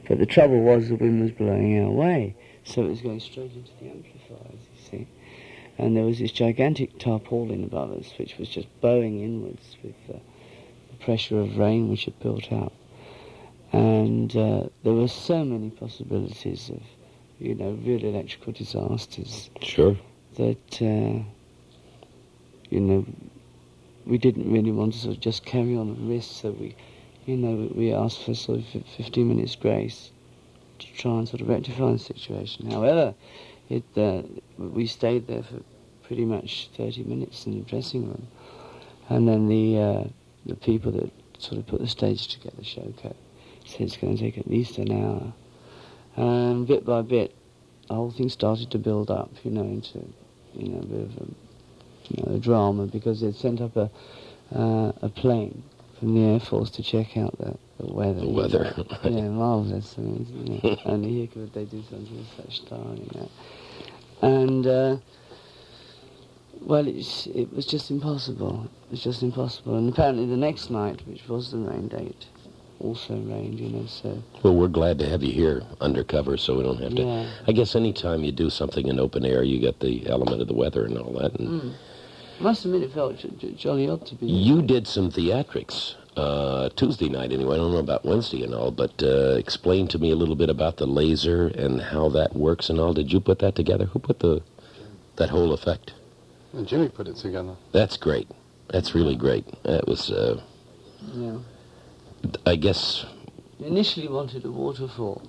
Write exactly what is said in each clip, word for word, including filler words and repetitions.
But the trouble was the wind was blowing our way, so it was going straight into the amplifiers, you see. And there was this gigantic tarpaulin above us, which was just bowing inwards with uh, the pressure of rain which had built up. And uh, there were so many possibilities of, you know, real electrical disasters. Sure. That, uh, you know, we didn't really want to sort of just carry on and risk, so we, you know, we asked for sort of fifteen minutes grace to try and sort of rectify the situation. However, it uh, we stayed there for pretty much thirty minutes in the dressing room, and then the uh, the people that sort of put the stage together, Shoko, said it's going to take at least an hour, and bit by bit, the whole thing started to build up, you know, into you know a bit of a, you know, a drama, because they'd sent up a uh, a plane from the Air Force to check out the, the weather. The weather. You know. Yeah, marvellous. I mean, you know, only here could they do something of such style, you know. And, uh, well, it's, it was just impossible. It was just impossible. And apparently the next night, which was the rain date, also rained, you know, so... Well, we're glad to have you here undercover, so we don't have to... Yeah. I guess any time you do something in open air, you get the element of the weather and all that. And mm. I must admit it felt j- j- jolly odd to be... You did some theatrics, uh, Tuesday night anyway. I don't know about Wednesday and all, but uh, explain to me a little bit about the laser and how that works and all. Did you put that together? Who put the that whole effect? And Jimmy put it together. That's great. That's really great. That was... Uh, yeah. I guess... Initially wanted a waterfall,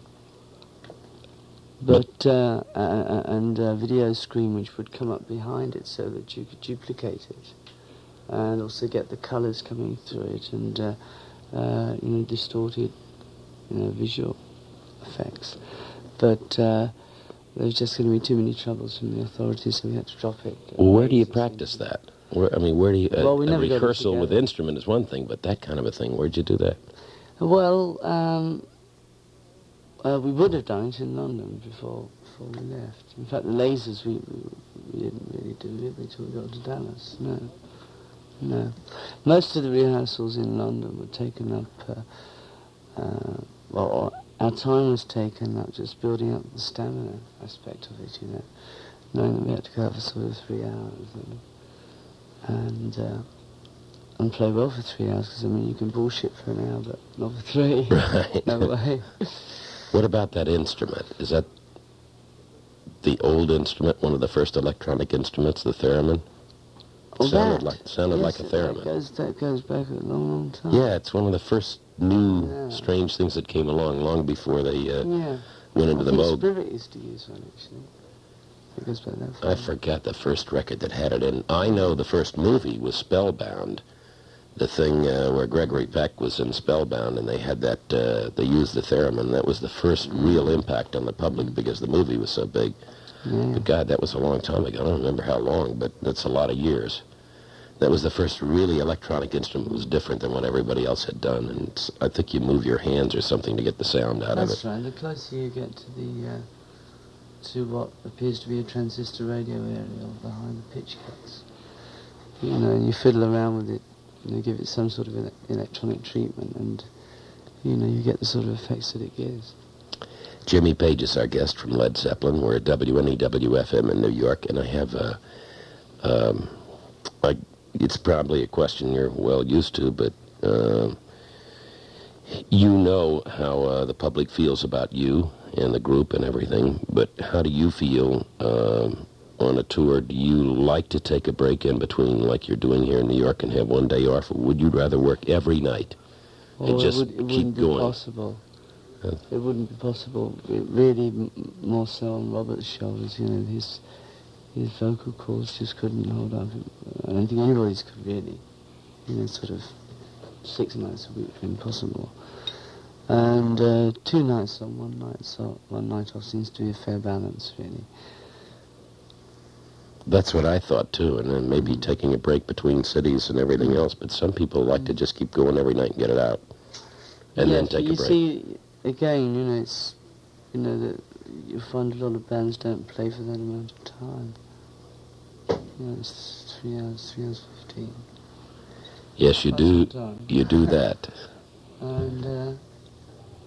but uh, uh, and a video screen which would come up behind it so that you could duplicate it, and also get the colours coming through it, and uh, uh, you know, distorted, you know, visual effects. But uh, there was just going to be too many troubles from the authorities, so we had to drop it. Well, where do you practice that? Where, I mean, where do you... Uh, well, we a never rehearsal with instrument is one thing, but that kind of a thing, where'd you do that? Well, um, uh, we would have done it in London before before we left. In fact, the lasers we, we, we didn't really do it until we got to Dallas. No, no. Most of the rehearsals in London were taken up. Uh, uh, well, our time was taken up just building up the stamina aspect of it. You know, knowing that we had to go out for sort of three hours and. and uh, and play well for three hours, because, I mean, you can bullshit for an hour, but not for three. Right. No way. What about that instrument? Is that the old instrument, one of the first electronic instruments, the theremin? Oh, sounded that? like sounded yes, like a theremin. That goes, that goes back a long, long time. Yeah, it's one of the first new yeah. strange things that came along long before they uh, yeah. went into I the think mode. Spirit used to use one, actually. It goes back that far. I forgot the first record that had it in. I know the first movie was Spellbound. The thing uh, where Gregory Peck was in Spellbound, and they had that, uh, they used the theremin. That was the first real impact on the public because the movie was so big. Yeah. But God, that was a long time ago. I don't remember how long, but that's a lot of years. That was the first really electronic instrument. It was different than what everybody else had done, and it's, I think you move your hands or something to get the sound out That's of it. right. The closer you get to the uh, to what appears to be a transistor radio area behind the pitch cuts, you know, and you fiddle around with it. You know, give it some sort of ele- electronic treatment, and you know, you get the sort of effects that it gives. Jimmy Page is our guest from Led Zeppelin. We're at W N E W F M in New York, and I have a, um, I, it's probably a question you're well used to, but uh, you know how uh, the public feels about you and the group and everything, but how do you feel um, on a tour? Do you like to take a break in between, like you're doing here in New York, and have one day off, or would you rather work every night and Well, just it, would, it keep wouldn't be going? possible. Huh? It wouldn't be possible. It really, m- more so on Robert's shoulders. You know, his his vocal cords just couldn't hold up. I don't think anybody's could really. You know, sort of six nights a week, impossible. And uh, two nights on, one night so one night off seems to be a fair balance, really. That's what I thought, too, and then maybe taking a break between cities and everything else, but some people like to just keep going every night and get it out, and yes, then take you a break. See, again, you know, it's, you know, that you find a lot of bands don't play for that amount of time. You know, it's three hours, three hours fifteen. Yes, you Quite do, some time. you do that. And, uh,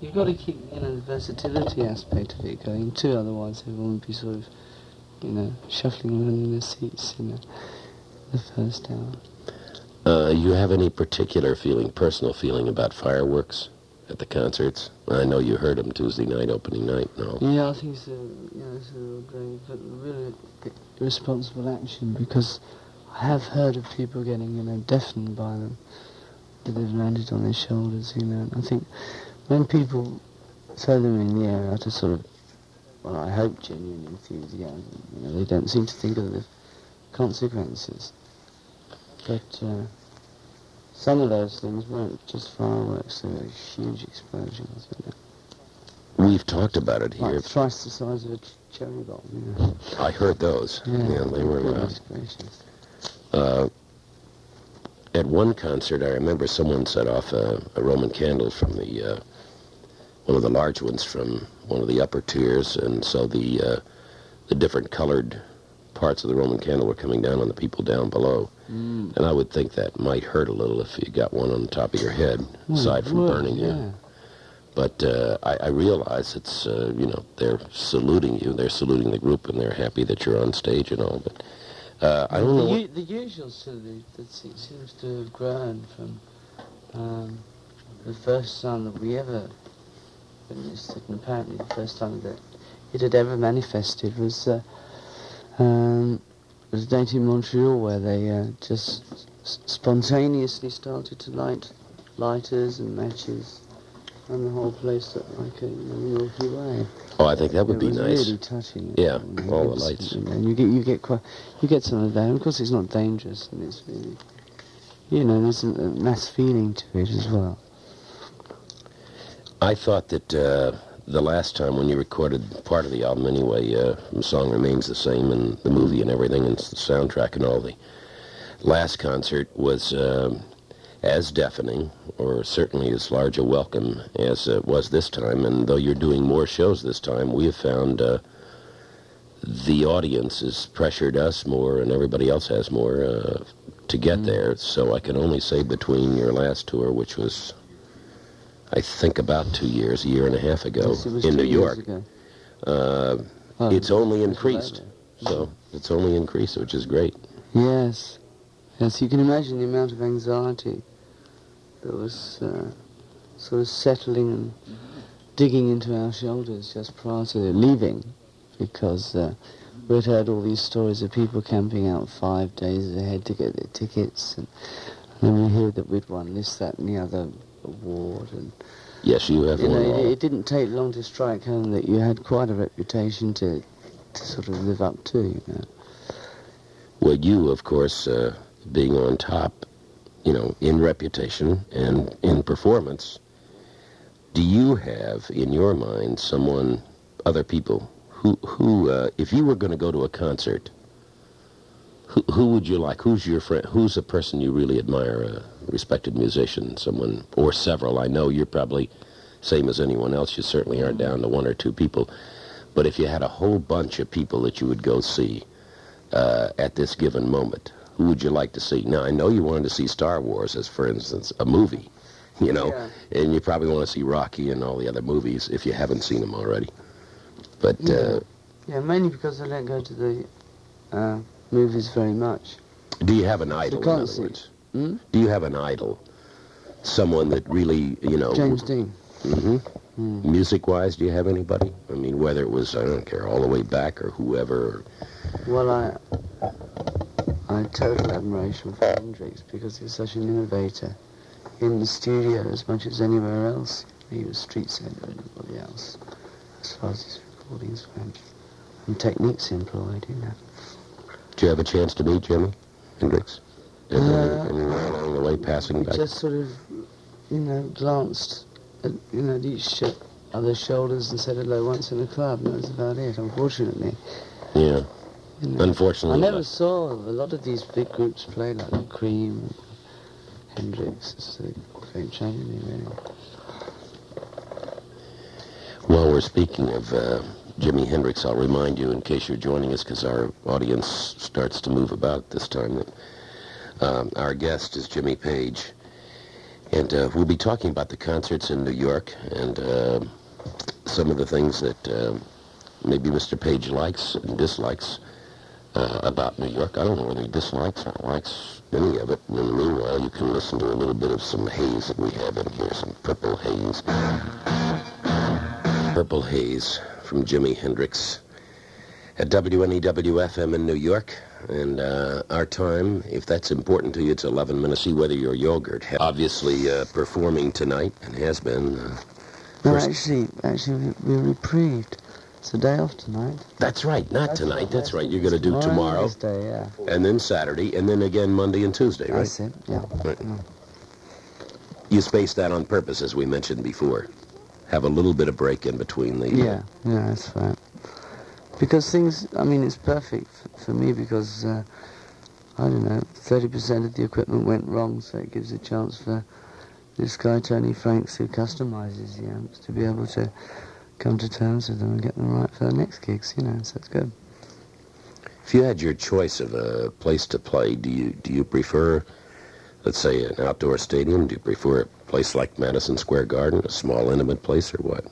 you've got to keep, you know, the versatility aspect of it going too, otherwise everyone would be sort of, you know, shuffling around in their seats, you know, the first hour. Uh, you have any particular feeling, personal feeling about fireworks at the concerts? I know you heard them Tuesday night, opening night, no? Yeah, I think it's a, you know, it's a real great, but really irresponsible action, because I have heard of people getting, you know, deafened by them, that they've landed on their shoulders, you know, and I think when people throw them in the air out of sort of, well, I hope genuine enthusiasm, you know, they don't seem to think of the consequences. But uh, some of those things weren't just fireworks, they were huge explosions, you know. We've talked about it here. Like thrice the size of a ch- cherry bomb, you know. I heard those. Yeah, yeah they were... Uh, goodness gracious. Uh, at one concert, I remember someone set off a, a Roman candle from the... Uh, one of the large ones from one of the upper tiers, and so the uh, the different colored parts of the Roman candle were coming down on the people down below. Mm. And I would think that might hurt a little if you got one on the top of your head, well, aside from would, burning yeah. you. But uh, I, I realize it's, uh, you know, they're saluting you, they're saluting the group, and they're happy that you're on stage and all. But uh, I don't the, know u- what... The usual salute that se- seems to have grown from um, the first time that we ever witnessed it, and apparently the first time that it had ever manifested was... Uh, Um, it was a date in Montreal where they uh, just s- spontaneously started to light lighters and matches, and the whole place looked like a you know, Milky Way. Oh, I think that would it be was nice. Really touching. Yeah, you know, all the was, lights. You know, and you get you get quite you get some of that. And of course, it's not dangerous, and it's really, you know, there's a, a mass feeling to it as well. I thought that. Uh, The last time when you recorded part of the album anyway, uh, the song remains the same, and the movie and everything, and the soundtrack and all. The last concert was uh, as deafening, or certainly as large a welcome as it was this time. And though you're doing more shows this time, we have found uh, the audience has pressured us more, and everybody else has more uh, to get mm. there. So I can only say between your last tour, which was... I think about two years, a year and a half ago, yes, it was in two New York. Years ago. Uh, oh, it's only increased. So it's only increased, which is great. Yes. Yes, you can imagine the amount of anxiety that was uh, sort of settling and digging into our shoulders just prior to leaving, because uh, we'd heard all these stories of people camping out five days ahead to get their tickets, and, and then we heard that we'd won this, that, and the other award, and yes, you have you one. know, it, it didn't take long to strike home that you had quite a reputation to to sort of live up to, you know. Well, you, of course, uh, being on top, you know, in reputation and in performance, do you have in your mind someone, other people, who, who uh, if you were going to go to a concert, Who, who would you like? Who's your friend? Who's a person you really admire, a respected musician, someone, or several? I know you're probably same as anyone else. You certainly aren't down to one or two people. But if you had a whole bunch of people that you would go see uh, at this given moment, who would you like to see? Now, I know you wanted to see Star Wars, as, for instance, a movie, you know, yeah. and you probably want to see Rocky and all the other movies if you haven't seen them already. But yeah, uh, yeah mainly because I don't go to the... Uh, movies very much. Do you have an idol, in other words? Hmm? Do you have an idol? Someone that really, you know... James Dean. Mm-hmm. Mm. Music-wise, do you have anybody? I mean, whether it was, I don't care, all the way back or whoever. Well, I... I had total admiration for Hendrix because he was such an innovator in the studio as much as anywhere else. He was street set than anybody else as far as his recordings went. And techniques employed, you know. Did you have a chance to meet Jimi Hendrix? Uh, Anywhere along the way, passing back? Just sort of, you know, glanced at, you know, each other's shoulders and said hello once in a club, and that was about it, unfortunately. Yeah. You know, Unfortunately. I never saw a lot of these big groups play, like the Cream, Hendrix. It's a great tragedy, really. While we're speaking of... Uh, Jimi Hendrix, I'll remind you, in case you're joining us, because our audience starts to move about this time, that um, our guest is Jimmy Page. And uh, we'll be talking about the concerts in New York and uh, some of the things that uh, maybe Mister Page likes and dislikes uh, about New York. I don't know whether he dislikes or likes any of it. And in the meanwhile, you can listen to a little bit of some haze that we have in here, some Purple Haze. Purple Haze from Jimi Hendrix at W N E W F M in New York. And uh, our time, if that's important to you, it's eleven minutes. See whether your yogurt, obviously uh, performing tonight and has been. Uh, no, actually, actually, we're reprieved. It's a day off tonight. That's right, not that's tonight. Right, that's right. You're going to do tomorrow. Wednesday, yeah. And then Saturday, and then again Monday and Tuesday, right? That's it, yeah. Right. yeah. You spaced that on purpose, as we mentioned before. Have a little bit of break in between the... Yeah, yeah, that's right. Because things, I mean, it's perfect for, for me because, uh, I don't know, thirty percent of the equipment went wrong, so it gives a chance for this guy, Tony Franks, who customizes the amps, to be able to come to terms with them and get them right for the next gigs, you know, so it's good. If you had your choice of a place to play, do you do you prefer, let's say, an outdoor stadium? Do you prefer a place like Madison Square Garden, a small, intimate place, or what?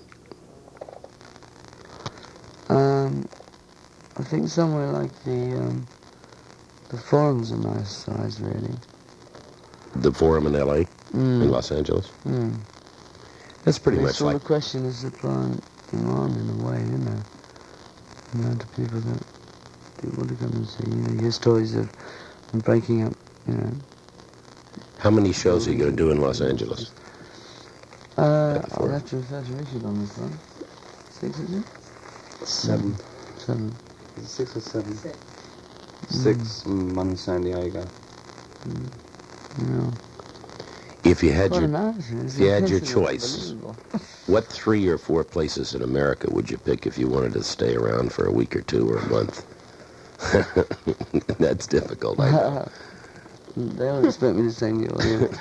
Um, I think somewhere like the um, the Forum's a nice size, really. The Forum in L A, mm. in Los Angeles. Mm. That's pretty it's much all like. The question is supply and demand in a way, you know. The amount of people that do want to come and see. You know, you hear stories of them breaking up. You know. How many shows are you going to do in Los Angeles? Uh, I'll have to refer to Richard on this one. Six, is it? Seven. Seven. Is it six or seven? Six. Six, mm. one in San Diego. Mm. Yeah. If you had What your, imagine, if you had your choice, what three or four places in America would you pick if you wanted to stay around for a week or two or a month? That's difficult, I know. They all expect me to say New York.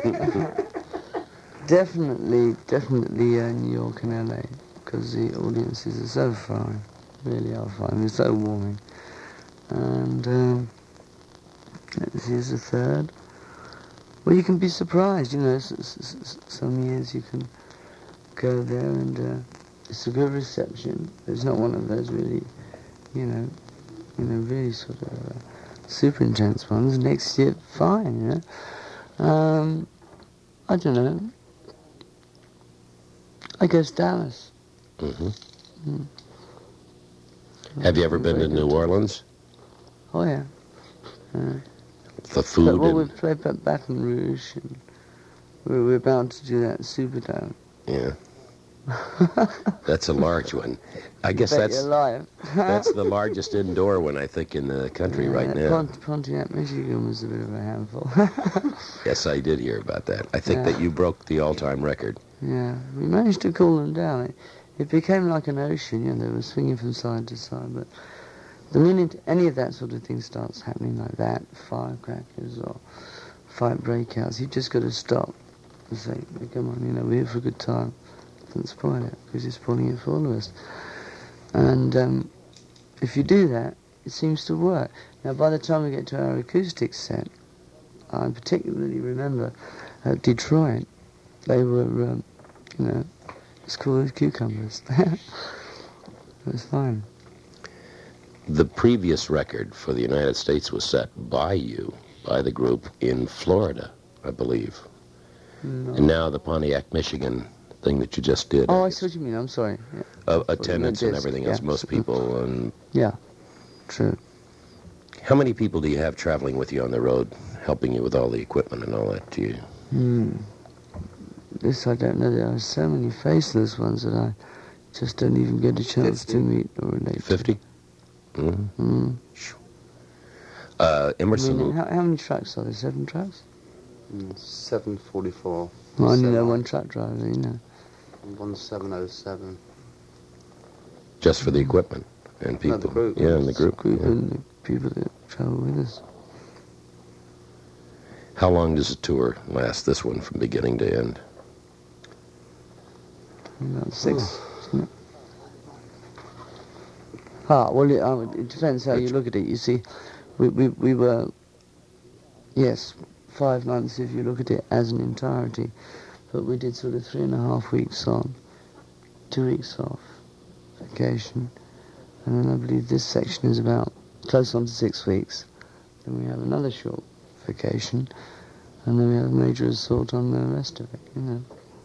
definitely, definitely uh, New York and L A, because the audiences are so fine, really are fine. They're so warming. And um, let's see, as a third. Well, you can be surprised, you know. S- s- s- some years you can go there and uh, it's a good reception. It's not one of those really, you know, you know, really sort of uh, super intense ones. Next year, fine, you know. Um, I don't know. I guess Dallas. Mm-hmm. Mm. Have you ever been to New Orleans? Oh, yeah. Uh, The food but, well, and... we've played at Baton Rouge, and we're, we're bound to do that Superdome. Yeah. That's a large one. I guess Bet that's you're alive. that's the largest indoor one, I think, in the country yeah, right now. Pont- Pontiac, Michigan was a bit of a handful. Yes, I did hear about that. I think Yeah. that you broke the all-time record. Yeah, we managed to cool them down. It, it became like an ocean, you know, they were swinging from side to side, but the minute any of that sort of thing starts happening like that, firecrackers or fight breakouts, you just got to stop and say, hey, come on, you know, we're here for a good time. Don't spoil it, because you're spoiling it for all of us. And um, if you do that, it seems to work. Now, by the time we get to our acoustic set, I particularly remember at Detroit, they were, um, you know, as cool as cucumbers. It was fine. The previous record for the United States was set by you, by the group in Florida, I believe. No. And now the Pontiac, Michigan thing that you just did. Oh, I see what you mean. I'm sorry. Yeah. Uh, attendance and disc, everything else, yeah. most people. And Yeah, true. how many people do you have traveling with you on the road, helping you with all the equipment and all that? Do you? Hmm. This I don't know. There are so many faceless ones that I just don't even get a chance fifty. to meet or relate Fifty. to. Mm-hmm. Mm. Uh, I Emerson. mean, how, how many trucks are there? Seven trucks? Mm, seven forty-four. Well, I only know Seven- one truck driver, you know. One seven oh seven. Just for the equipment and No, people. the group. Yeah, and the group. Group yeah. and the people that travel with us. How long does a tour last, this one, from beginning to end? About six, isn't it? Ah, well, it, uh, it depends how you look at it. You see, we, we, we were, yes, five months if you look at it as an entirety. But we did sort of three and a half weeks on, two weeks off, vacation. And then I believe this section is about close on to six weeks. Then we have another short vacation. And then we have a major assault on the rest of it, you know.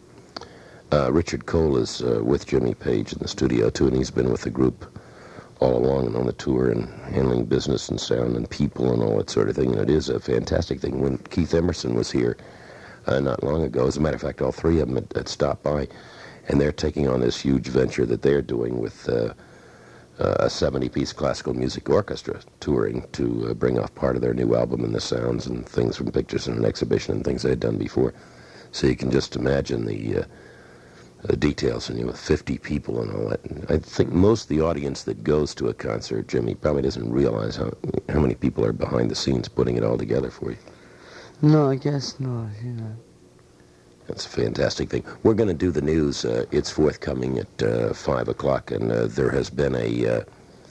Uh, Richard Cole is uh, with Jimmy Page in the studio, too, and he's been with the group all along and on the tour and handling business and sound and people and all that sort of thing. And it is a fantastic thing. When Keith Emerson was here uh, not long ago, as a matter of fact, all three of them had, had stopped by, and they're taking on this huge venture that they're doing with uh, uh, a seventy-piece classical music orchestra touring to uh, bring off part of their new album and the sounds and things from pictures and an exhibition and things they had done before. So you can just imagine the... Uh, The details, and you know, fifty people and all that. And I think most of the audience that goes to a concert, Jimmy, probably doesn't realize how how many people are behind the scenes putting it all together for you. No, I guess not, you know. That's a fantastic thing. We're going to do the news. Uh, it's forthcoming at uh, five o'clock, and uh, there has been a uh,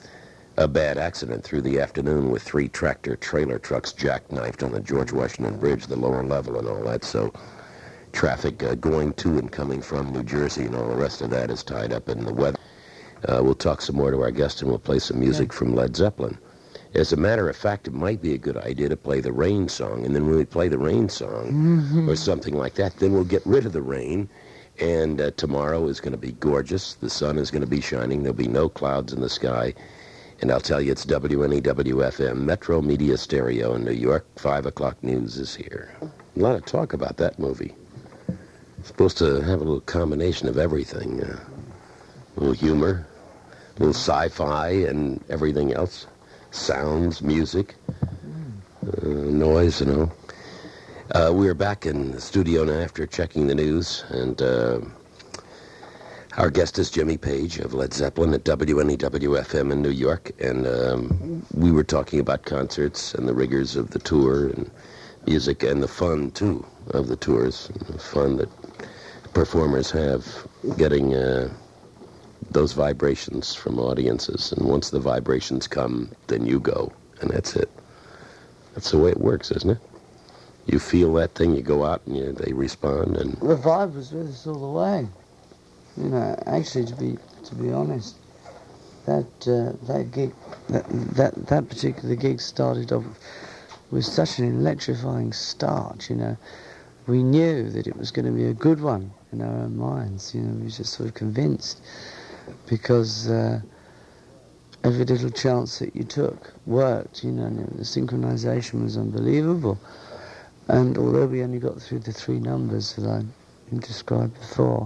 a bad accident through the afternoon with three tractor-trailer trucks jackknifed on the George Washington Bridge, the lower level and all that, so... Traffic uh, going to and coming from New Jersey and all the rest of that is tied up in the weather. Uh, we'll talk some more to our guest and we'll play some music yeah. from Led Zeppelin. As a matter of fact, it might be a good idea to play the Rain song, and then when we play the Rain song mm-hmm. or something like that, then we'll get rid of the rain, and uh, tomorrow is going to be gorgeous. The sun is going to be shining. There'll be no clouds in the sky. And I'll tell you, it's W N E W F M, Metro Media Stereo in New York. five o'clock news is here. A lot of talk about that movie. Supposed to have a little combination of everything. Uh, a little humor, a little sci-fi and everything else. Sounds, music, uh, noise, you know. Uh, we're back in the studio now after checking the news, and uh, our guest is Jimmy Page of Led Zeppelin at W N E W F M in New York, and um, we were talking about concerts and the rigors of the tour and music and the fun, too, of the tours, the fun that performers have getting uh, those vibrations from audiences. And once the vibrations come, then you go, and that's it. That's the way it works, isn't it? You feel that thing, you go out, and you, they respond. And the vibe was with us all the way. You know, actually, to be to be honest, that uh, that gig, that, that that particular gig started off with such an electrifying start. You know, we knew that it was going to be a good one in our own minds. You know, we were just sort of convinced, because uh, every little chance that you took worked. You know, and the synchronization was unbelievable. And although we only got through the three numbers that I described before,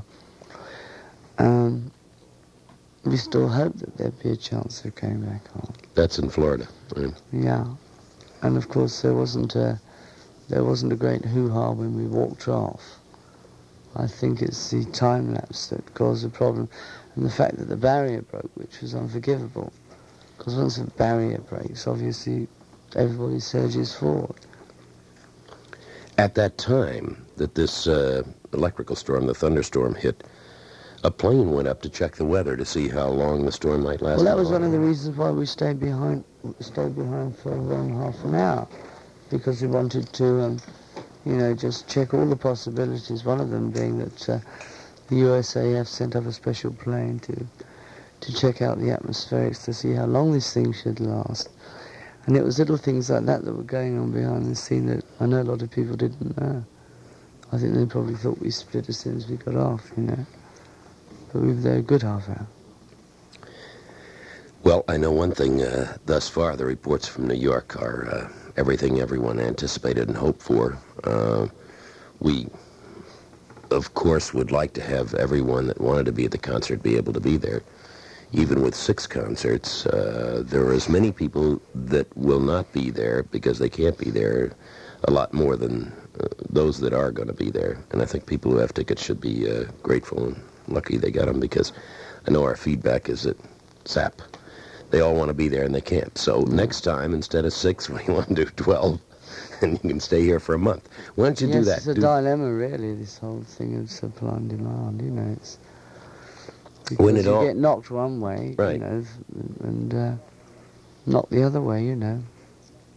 um, we still hoped that there'd be a chance of going back on. That's in Florida, right? Yeah, and of course there wasn't a there wasn't a great hoo-ha when we walked off. I think it's the time lapse that caused the problem, and the fact that the barrier broke, which was unforgivable. Because once a barrier breaks, obviously everybody surges forward. At that time that this uh, electrical storm, the thunderstorm, hit, a plane went up to check the weather to see how long the storm might last. Well, that was one of the reasons why we stayed behind stayed behind for around half an hour, because we wanted to, um, you know, just check all the possibilities. One of them being that uh, the U S A F sent up a special plane to to check out the atmospherics to see how long this thing should last. And it was little things like that that were going on behind the scene that I know a lot of people didn't know. I think they probably thought we split as soon as we got off, you know. But we were there a good half hour. Well, I know one thing uh, thus far. The reports from New York are uh, everything everyone anticipated and hoped for. Uh, we, of course, would like to have everyone that wanted to be at the concert be able to be there. Even with six concerts, uh, there are as many people that will not be there because they can't be there, a lot more than uh, those that are going to be there. And I think people who have tickets should be uh, grateful and lucky they got them, because I know our feedback is that S A P, they all want to be there and they can't. So next time, instead of six, we want to do twelve, and you can stay here for a month. Why don't you yes, do that? It's a do dilemma, really, this whole thing of supply and demand, you know. It's because when it you all... get knocked one way, right. you know, and uh, knocked the other way, you know.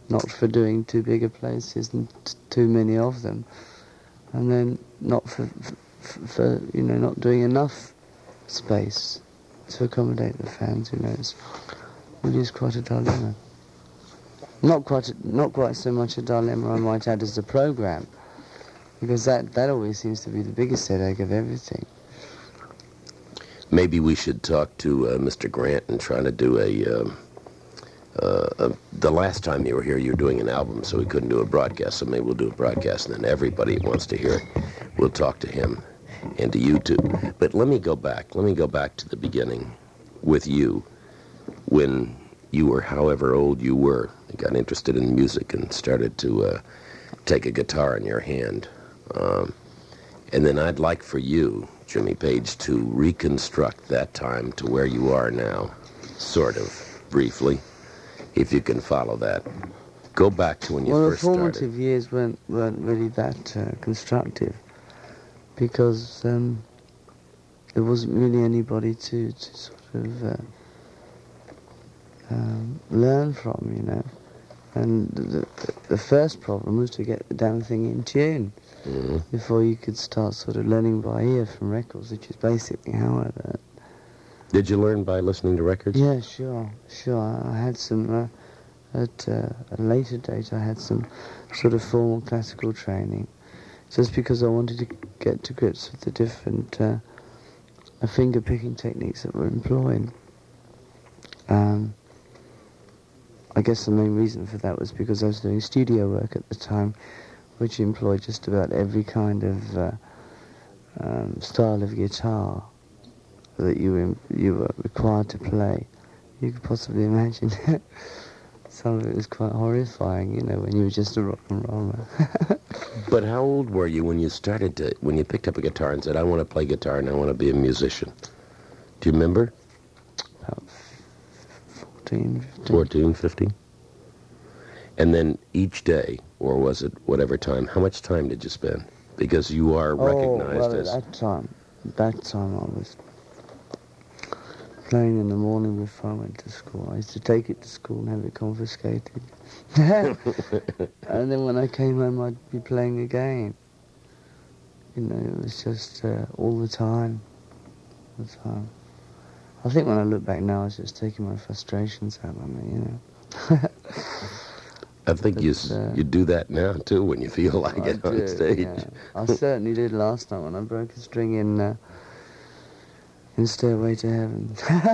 not for doing too big a places and t- too many of them, and then not for, for, for you know not doing enough space to accommodate the fans. You know, it's really is quite a dilemma. Not quite, a, not quite so much a dilemma, I might add, as the program, because that that always seems to be the biggest headache of everything. Maybe we should talk to uh, Mister Grant and try to do a. Um, uh, uh, the last time you were here, you were doing an album, so we couldn't do a broadcast. So maybe we'll do a broadcast, and then everybody who wants to hear it, we'll talk to him and to you too. But let me go back. Let me go back to the beginning with you, when you were however old you were, and got interested in music and started to uh, take a guitar in your hand. Um, and then I'd like for you, Jimmy Page, to reconstruct that time to where you are now, sort of, briefly, if you can follow that. Go back to when you well, first started. Well, the formative started. years weren't, weren't really that uh, constructive, because um, there wasn't really anybody to, to sort of uh, um, learn from, you know. And the, the first problem was to get the damn thing in tune mm-hmm. before you could start sort of learning by ear from records, which is basically how I learned. Did you learn by listening to records? Yeah, sure, sure. I had some, uh, at uh, a later date, I had some sort of formal classical training, just because I wanted to get to grips with the different uh, finger-picking techniques that were employed. Um, I guess the main reason for that was because I was doing studio work at the time, which employed just about every kind of uh, um, style of guitar that you were, you were required to play. You could possibly imagine. Some of it was quite horrifying, you know, when you were just a rock and roller. But how old were you when you started to, when you picked up a guitar and said, I want to play guitar and I want to be a musician? Do you remember? About fourteen, fifteen. fourteen, fifteen? And then each day, or was it whatever time, how much time did you spend? Because you are recognized oh, well, as... at that time, that time I was playing in the morning before I went to school. I used to take it to school and have it confiscated. And then when I came home, I'd be playing again. You know, it was just uh, all the time. All the time. I think when I look back now, I was just taking my frustrations out on me, you know. I think but, you uh, you do that now, too, when you feel like I it on do, stage. Yeah. I certainly did last night when I broke a string in... Uh, in Stairway to Heaven.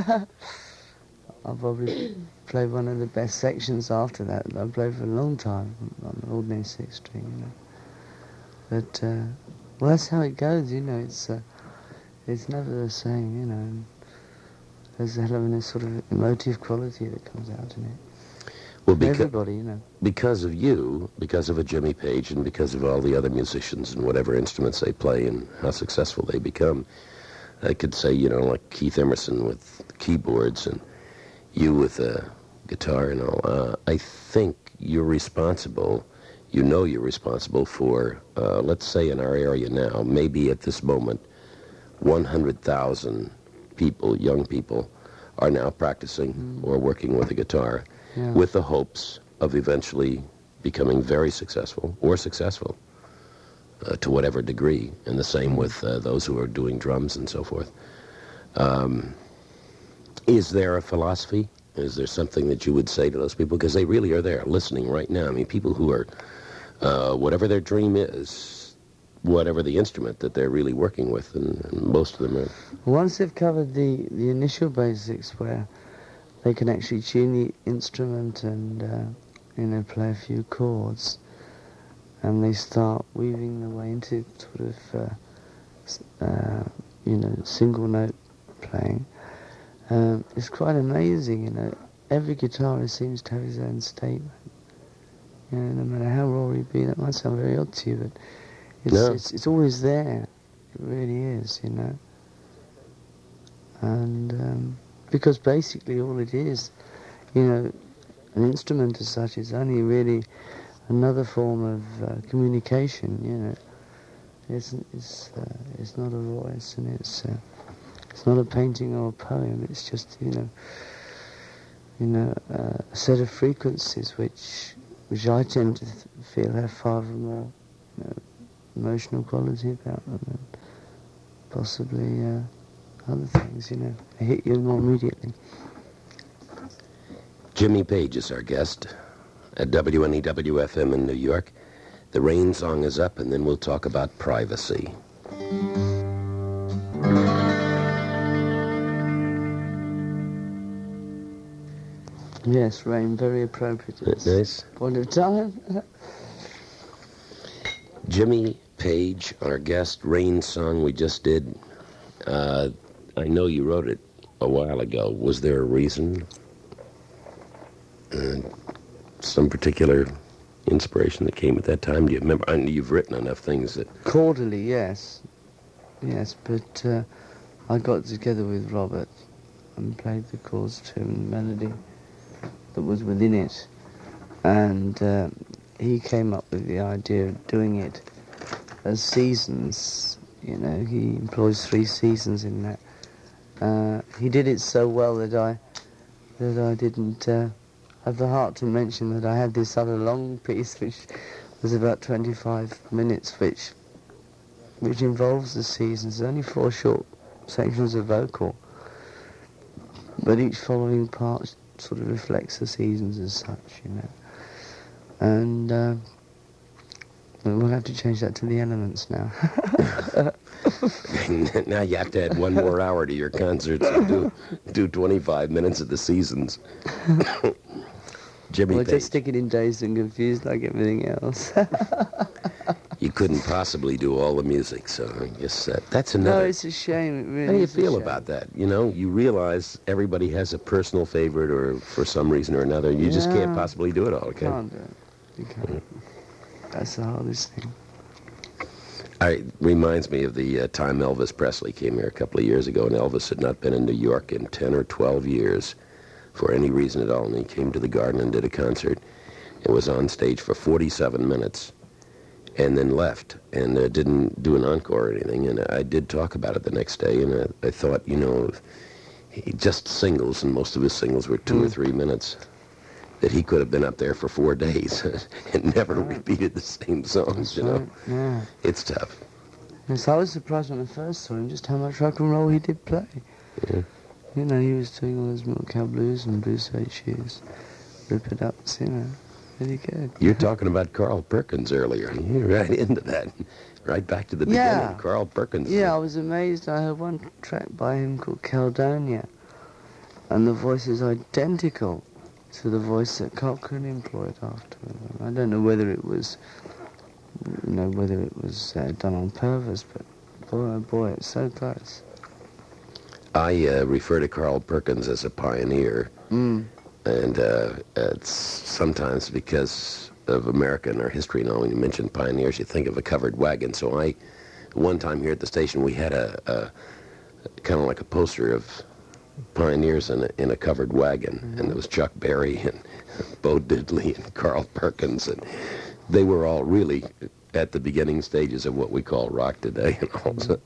I'll probably play one of the best sections after that that I've played for a long time on an ordinary six string, you know. But, uh, well, that's how it goes, you know. It's uh, it's never the same, you know. And there's a hell of a sort of emotive quality that comes out in it. Well, beca- everybody, you know. Because of you, because of a Jimmy Page, and because of all the other musicians and whatever instruments they play and how successful they become, I could say, you know, like Keith Emerson with keyboards and you with a guitar and all. Uh, I think you're responsible, you know you're responsible for, uh, let's say in our area now, maybe at this moment, one hundred thousand people, young people, are now practicing mm. or working with a guitar yeah. with the hopes of eventually becoming very successful or successful. Uh, to whatever degree, and the same with uh, those who are doing drums and so forth. Um, is there a philosophy? Is there something that you would say to those people? Because they really are there listening right now. I mean, people who are, uh, whatever their dream is, whatever the instrument that they're really working with, and, and most of them are... Once they've covered the, the initial basics where they can actually tune the instrument and, uh, you know, play a few chords, and they start weaving their way into sort of, uh, uh, you know, single note playing. Um, it's quite amazing, you know. Every guitarist seems to have his own statement. You know, no matter how raw he be, that might sound very odd to you, but it's, no. it's, it's always there. It really is, you know. And um, because basically all it is, you know, an instrument as such is only really another form of uh, communication, you know. It's it's uh, it's not a voice, and it's uh, it's not a painting or a poem. It's just you know, you know, uh, a set of frequencies which which I tend to th- feel have far more you know, emotional quality about them than possibly uh, other things, you know. They hit you more immediately. Jimmy Page is our guest at W N E W F M in New York. The Rain song is up, and then we'll talk about privacy. Yes, Rain, very appropriate at this Nice. point of time. Jimmy Page, our guest, Rain song we just did. Uh, I know you wrote it a while ago. Was there a reason? Uh, some particular inspiration that came at that time? Do you remember? I know you've written enough things that... Cordially, yes. Yes, but uh, I got together with Robert and played the chords to him and the melody that was within it. And uh, he came up with the idea of doing it as seasons. You know, he employs three seasons in that. Uh, he did it so well that I that I didn't uh, have the heart to mention that I had this other long piece, which was about twenty-five minutes, which which involves the seasons. There's only four short sections of vocal, but each following part sort of reflects the seasons as such, you know. And uh, we'll have to change that to the elements now. Now you have to add one more hour to your concerts and do, do twenty-five minutes of the seasons. Jimmy Well, Page. just stick it in Dazed and Confused like everything else. You couldn't possibly do all the music, so I guess that, that's No, another... it's a shame. It really How do you is a feel shame. about that? You know, you realize everybody has a personal favorite or for some reason or another. You just can't Yeah. possibly do it all, You can can't do it. You can't. That's the hardest thing. It reminds me of the uh, time Elvis Presley came here a couple of years ago, and Elvis had not been in New York in ten or twelve years for any reason at all, and he came to the Garden and did a concert. It was on stage for forty-seven minutes and then left and uh, didn't do an encore or anything, and I did talk about it the next day, and I, I thought, you know, he just singles, and most of his singles were two Mm. or three minutes, that he could have been up there for four days and never Right. repeated the same songs, That's you know. right. Yeah. It's tough. Yes, I was surprised when I first saw him just how much rock and roll he did play. Yeah. You know, he was doing all those Milk Cow Blues and Blue Suede Shoes, Rip It Up, you know, really good. You're talking about Carl Perkins earlier. You're right into that. Right back to the beginning. Yeah. Carl Perkins. Yeah, I was amazed. I heard one track by him called Caledonia, and the voice is identical to the voice that Cochrane employed afterward. I don't know whether it was, you know, whether it was uh, done on purpose, but boy, oh boy, it's so close. I uh, refer to Carl Perkins as a pioneer, Mm. and uh, it's sometimes because of America and our history and all, when you mention pioneers, you think of a covered wagon. So I, one time here at the station, we had a, a kind of like a poster of pioneers in a, in a covered wagon, Mm-hmm. and there was Chuck Berry and Bo Diddley and Carl Perkins, and they were all really at the beginning stages of what we call rock today. And also,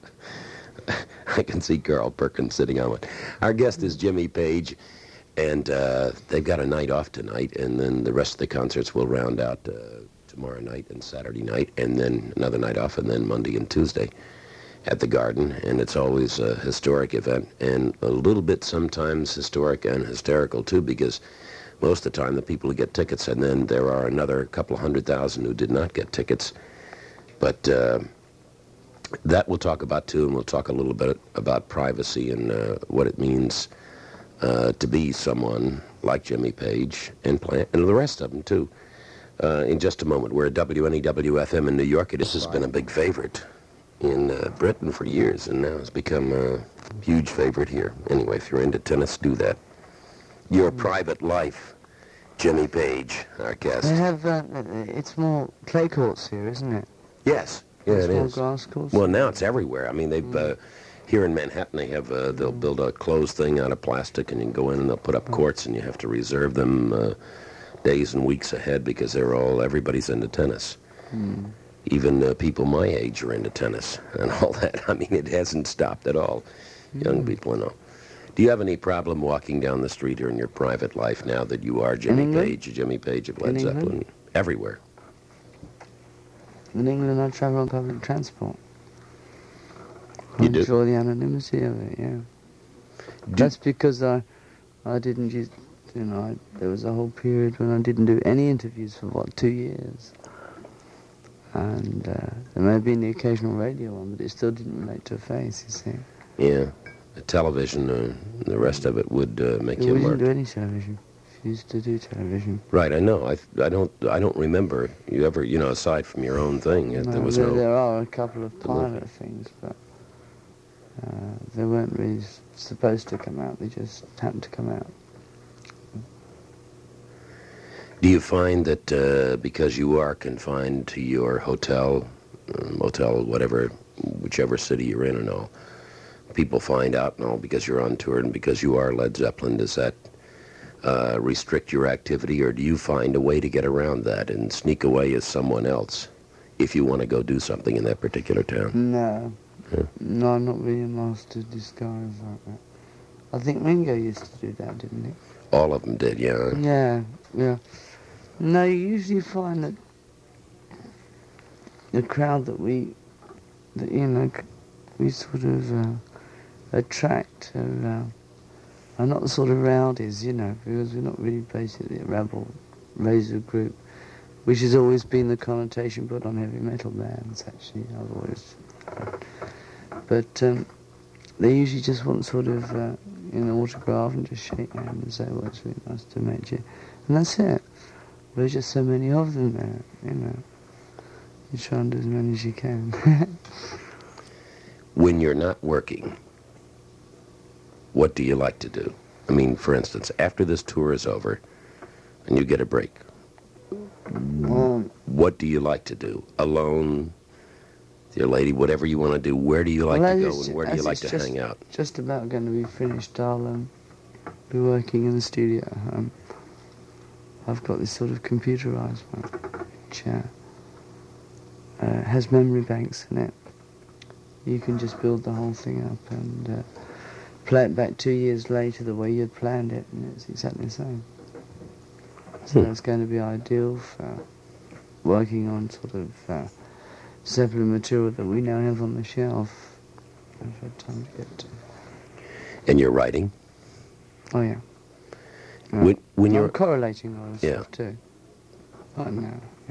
I can see Carl Perkins sitting on one. Our guest is Jimmy Page, and uh, they've got a night off tonight, and then the rest of the concerts will round out uh, tomorrow night and Saturday night, and then another night off, and then Monday and Tuesday at the Garden, and it's always a historic event, and a little bit sometimes historic and hysterical too, because most of the time the people who get tickets, and then there are another couple of hundred thousand who did not get tickets. But uh, that we'll talk about too, and we'll talk a little bit about privacy and uh, what it means uh, to be someone like Jimmy Page and Plant, and the rest of them too. Uh, in just a moment, we're at W N E W F M in New York. This has been a big favorite in uh, Britain for years, and now it's become a huge favorite here. Anyway, if you're into tennis, do that. Your private life, Jimmy Page, our guest. They have, uh, it's more clay courts here, isn't it? Yes, yeah, It's it more is. grass courts. Well, now it's everywhere. I mean, they've uh, here in Manhattan, they have uh, they'll build a closed thing out of plastic, and you can go in and they'll put up courts, and you have to reserve them uh, days and weeks ahead because they're all everybody's into tennis. Mm. Even uh, people my age are into tennis and all that. I mean, it hasn't stopped at all. Young people and all. Do you have any problem walking down the street or in your private life now that you are Jimmy England? Page, Jimmy Page of Led In England? Zeppelin? everywhere. In England, I travel on public transport. I You do? enjoy the anonymity of it, yeah. Do- That's because I, I didn't use, you know, I, there was a whole period when I didn't do any interviews for, what, two years. And uh, there may have been the occasional radio one, but it still didn't relate to a face, you see. Yeah, the television, uh, the rest of it would uh, make We you didn't alert. do any television. We used to do television. Right, I know. I I don't I don't remember you ever, you know, aside from your own thing. uh, No, there was there, no. there are a couple of there weren't- pilot things, but uh, they weren't really s- supposed to come out. They just happened to come out. Do you find that uh, because you are confined to your hotel, uh, motel, whatever, whichever city you're in and all, people find out and all because you're on tour and because you are Led Zeppelin, does that uh, restrict your activity, or do you find a way to get around that and sneak away as someone else if you want to go do something in that particular town? No, Yeah. no, I'm not really a master disguise like that. I think Ringo used to do that, didn't he? All of them did, yeah. Yeah, yeah. No, you usually find that the crowd that we, that, you know, c- we sort of uh, attract are, uh, are not the sort of rowdies, you know, because we're not really basically a rebel razor group, which has always been the connotation put on heavy metal bands, actually. I've always... But um, they usually just want sort of uh, an autograph and just shake your hand and say, well, it's really nice to meet you. And that's it. There's just so many of them there, you know. You try and do as many as you can. When you're not working, what do you like to do? I mean, for instance, after this tour is over and you get a break, um, what do you like to do? Alone, with your lady, whatever you want to do, where do you like Well, to as go it's- and where do you as like it's to just- hang out? just about going to be finished, I'll um, be working in the studio at home. I've got this sort of computerized one, which uh, uh, has memory banks in it. You can just build the whole thing up and uh, play it back two years later the way you'd planned it, and it's exactly the same. So Hmm. that's going to be ideal for working on sort of uh, Zeppelin material that we now have on the shelf. I've had time to get to. And you're writing? Oh, yeah. Yeah. When, when I'm you're... correlating all this Yeah. stuff too. Right now, yeah.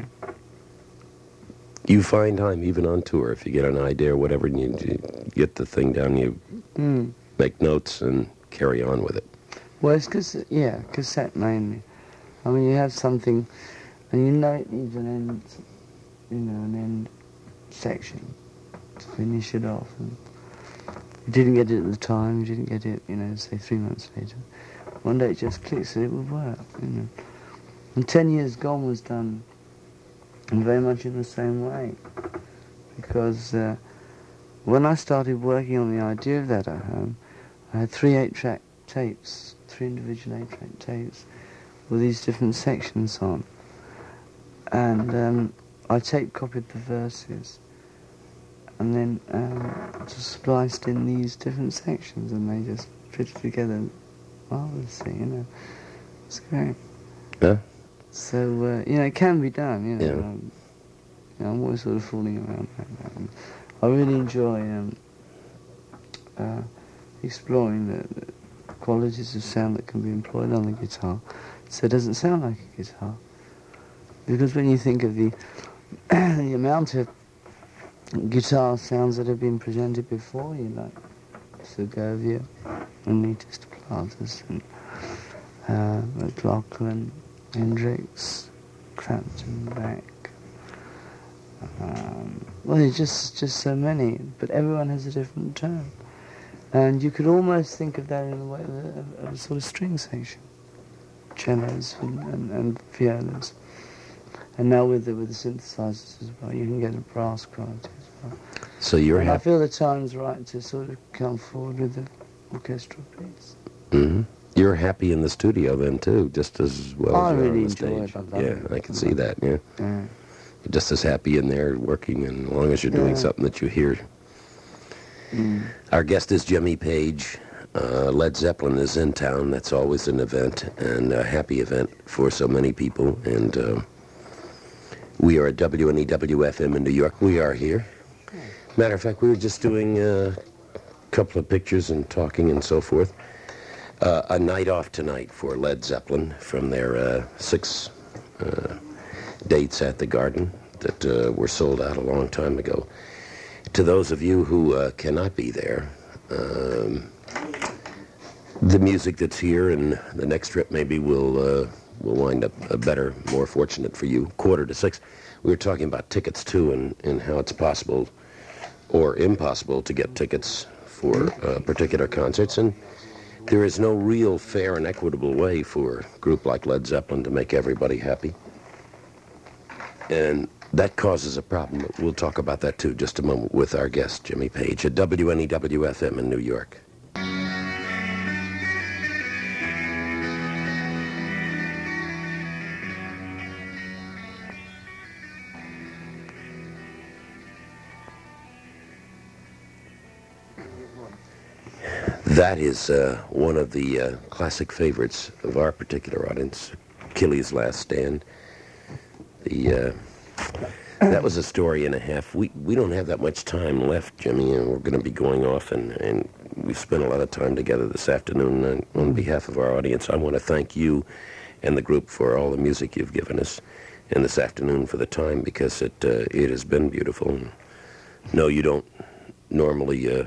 You find time, even on tour, if you get an idea or whatever, and you, you get the thing down, you Mm. make notes and carry on with it. Well, it's cassette, yeah, cassette mainly. I mean, you have something, and you know it needs an end, you know, an end section to finish it off. And you didn't get it at the time, you didn't get it, you know, say three months later. One day it just clicks and it would work, you know. And Ten Years Gone was done very much in the same way, because uh, when I started working on the idea of that at home, I had three eight-track tapes, three individual eight-track tapes with these different sections on. And um, I tape-copied the verses and then um, just spliced in these different sections, and they just fitted together marvellously, you know. It's great. Yeah? So, uh, you know, it can be done, you know. Yeah. Um, you know, I'm always sort of fooling around like that. And I really enjoy um, uh, exploring the, the qualities of sound that can be employed on the guitar, so it doesn't sound like a guitar. Because when you think of the, the amount of guitar sounds that have been presented before you, like Segovia and Latest Platas and uh, McLaughlin, Hendrix, Clapton, Beck. Um, well, there's just just so many, but everyone has a different tone, and you could almost think of that in the way of a, of a sort of string section, cellos and, and, and violas, and now with the with the synthesizers as well, you can get a brass quality as well. So you're And I happy. feel the time's right to sort of come forward with the orchestral piece. hmm You're happy in the studio then too, just as well I as you are really on the enjoy stage. it. I love yeah, it. I can I see love that. Yeah, Yeah. you're just as happy in there working, and as long as you're doing Yeah. something that you hear. Mm. Our guest is Jimmy Page. Uh, Led Zeppelin is in town. That's always an event, and a happy event for so many people. And uh, We are at W N E W F M in New York. We are here. Matter of fact, we were just doing uh, a couple of pictures and talking and so forth. Uh, a night off tonight for Led Zeppelin from their uh, six uh, dates at the Garden that uh, were sold out a long time ago. To those of you who uh, cannot be there, um, the music that's here and the next trip maybe will uh, will wind up uh, better, more fortunate for you. Quarter to six. We were talking about tickets too, and, and how it's possible or impossible to get tickets for uh, particular concerts, and there is no real fair and equitable way for a group like Led Zeppelin to make everybody happy. And that causes a problem. We'll talk about that too just a moment with our guest, Jimmy Page, at W N E W F M in New York. That is uh, one of the uh, classic favorites of our particular audience, Achilles' Last Stand. The uh, that was a story and a half. We we don't have that much time left, Jimmy, and we're going to be going off, and, and we've spent a lot of time together this afternoon. And on behalf of our audience, I want to thank you and the group for all the music you've given us, and this afternoon for the time, because it uh, it has been beautiful. No, you don't normally... Uh,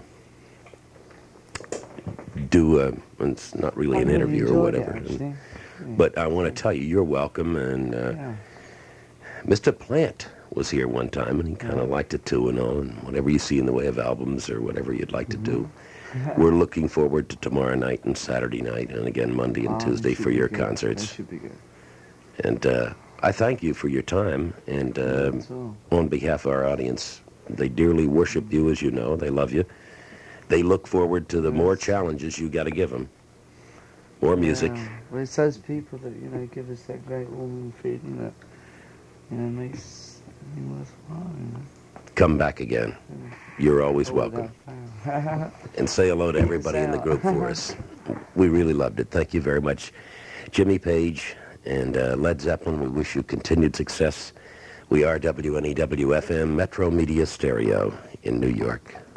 do a, it's not really I an really interview or enjoyed whatever. it, actually. Yeah. But I want to tell you, you're welcome. And uh, Yeah. Mister Plant was here one time, and he kind of Yeah. liked it too, and all. And whatever you see in the way of albums or whatever you'd like to do, Mm-hmm. we're looking forward to tomorrow night and Saturday night, and again Monday and Oh, Tuesday that should for be your good. That concerts. should be good. And uh, I thank you for your time, and uh, That's all. on behalf of our audience, they dearily worship you, as you know. They love you. They look forward to the more challenges you got to give them. More music. Yeah. Well, it's those people that, you know, give us that great warming feeling that, you know, makes everything worthwhile, you know. Come back again. You're always All welcome. without fail. And say hello to everybody in the group for us. We really loved it. Thank you very much. Jimmy Page and uh, Led Zeppelin, we wish you continued success. We are W N E W F M, Metro Media Stereo in New York.